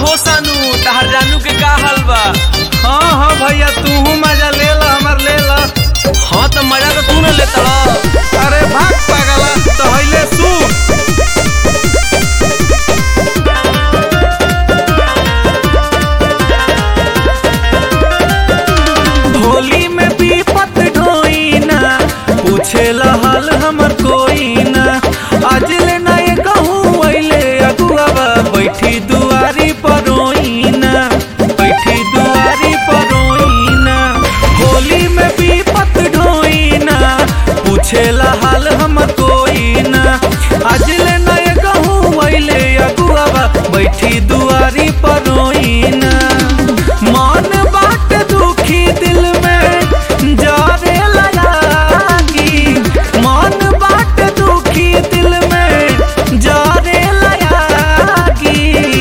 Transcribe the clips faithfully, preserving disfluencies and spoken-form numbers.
हो सानू तहर जानू के का हाल बा? हाँ हाँ भैया तू मजा ले ला हमार ले ला। हाँ तो मजा तो तू न लेता। अरे भाग पागला तो हईले सू। होली में विपत ढोई ना पूछे हाल हमर कोई ना। आज ले ना ये कहूँ अइले अगुआ बैठी दुआरी पर रोई ना, बैठी दुआरी पर रोई ना। होली में विपत ढोई ना पूछे हाल हमर कोई ना। आज ले ना ये कहूँ अइले अगुआ बैठी दुआरी पर रोई ना। मन बाट दुखी दिल में जारे लगी, मन बाट दुखी दिल में जारे लगी।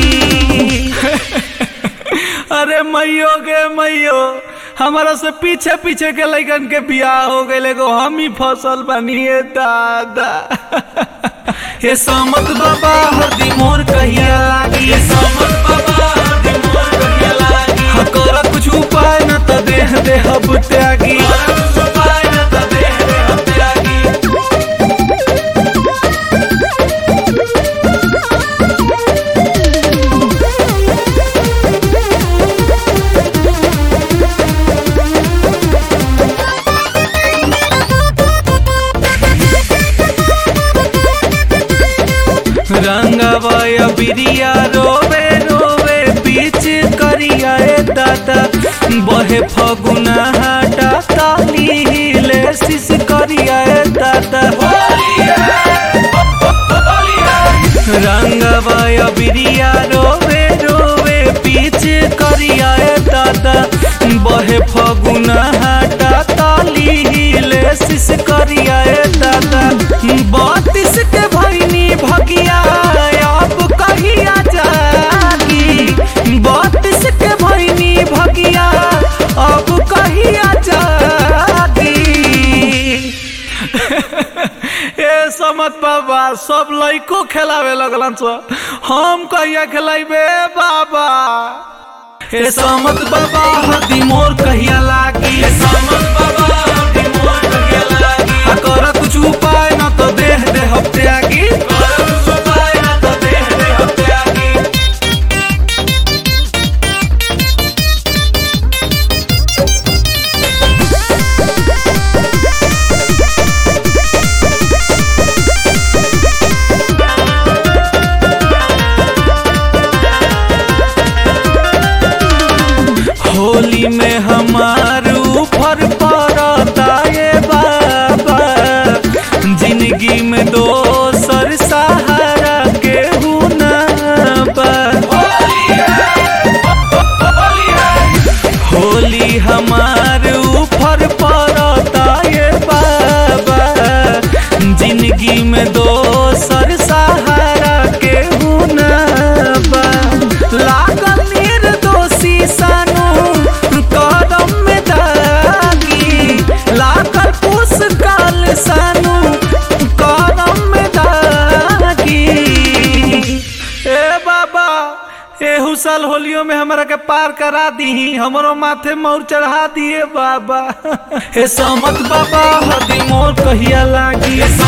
अरे मैयो गे मैयो हमारा से पीछे पीछे के लइकन के बियाह हो गए गो, हम ही फसल बनिए दादा। ये समत बाबा हरदी मोर कहिया लागी, ये समत बाबा हरदी मोर कहिया लागी। हाँ कर कुछ उपाय न तो देह देह अब त्यागी, कुछ उपाय न तो देह देह अब त्यागी। रंगवा बिरिया रोवे रोवे बीच करिया दादा। बहे फगुना हटा ताली हिले शिश करिया दादा। रंगवा बिरिया रोवे रोवे बीच करिया दादा। बहे फगुना हटा ताली हिले शिश करिया दादा। बत्तीस के भैनी भगिया अब कहिया जागी, बत्तीस के भैनी भगिया अब कहिया जागी। ए समत बाबा सब लइको खेलावे लगलन सो, हम कहिया खेलाइबे बाबा। ए समत बाबा हरदी मोर कहिया लागी, ए समत बाबा हरदी मोर कहिया लागी। आ कर कुछ उपाय न तो देह देह त्यागी, कर कुछ उपाय न तो देह देह त्यागी। होली में हमार ऊपर पड़ता ये बाबा। जिंदगी में दोसर सहारा केहू ना बा। होली हमार ऊपर पड़ता ये बाबा। जिंदगी में दोसर सहारा केहू ना बा। लागल निर्दोषी सानू कदम में दागी, लागल पुष्काल सानू कदम में दागी। ए बाबा एहू साल होलियो में हमरा के पार करा दी, हमरो माथे मोर चढ़ा दिए बाबा। ए समत बाबा हरदी मोर कहिया लागी।